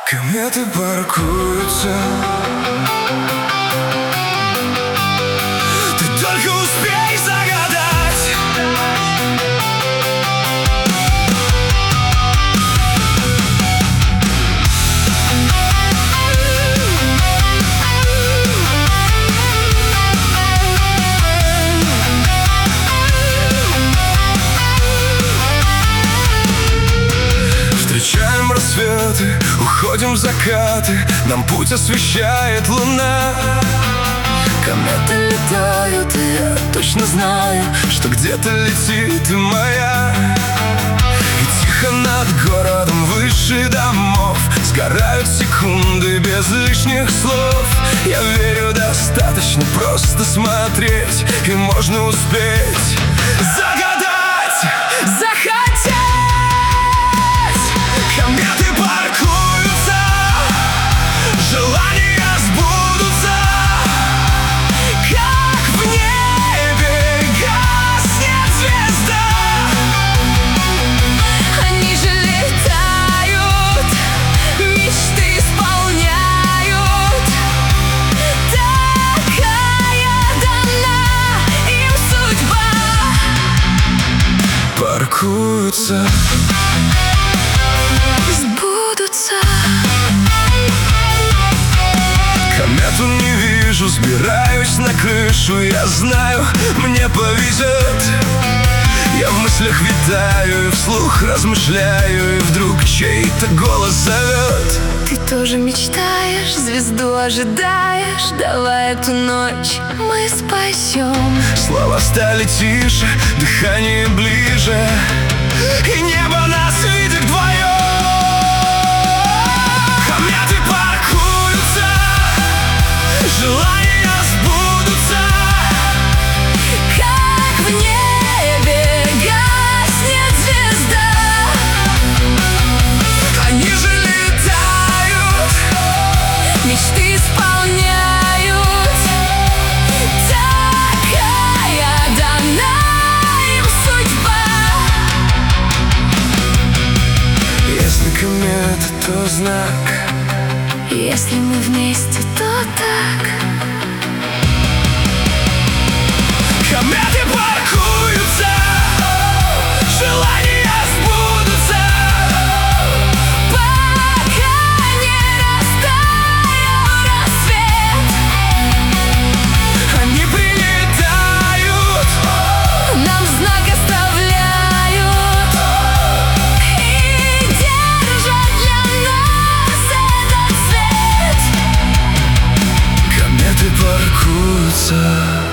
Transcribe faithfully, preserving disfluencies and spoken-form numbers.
Кометы паркуются. Ты только успей загадать. Встречаем рассветы, уходим в закаты, нам путь освещает луна. Кометы летают, и я точно знаю, что где-то летит и моя. И тихо над городом выше домов сгорают секунды без лишних слов. Я верю, достаточно просто смотреть, и можно успеть загадать, захотеть. Кометы паркуются, желания сбудутся, как в небе гаснет звезда. Они же летают, мечты исполняют. Такая дана им судьба. Паркуются, комету не вижу, сбираюсь на крышу. Я знаю, мне повезет. Я в мыслях витаю и вслух размышляю, и вдруг чей-то голос зовет. Ты тоже мечтаешь, звезду ожидаешь. Давай эту ночь мы спасем. Слова стали тише, дыхание ближе, и небо нас видит вдвоем. Кометы паркуются, желания сбудутся, как в небе гаснет звезда. они же летают, Мечты исполняют. Такая дана им судьба. Если комета, то знак. Если мы вместе, то так. Кометы паркуются, желания сбудутся, Пока не растаял рассвет. они прилетают, Нам знак оставляют и держат для нас этот свет. кометы паркуются.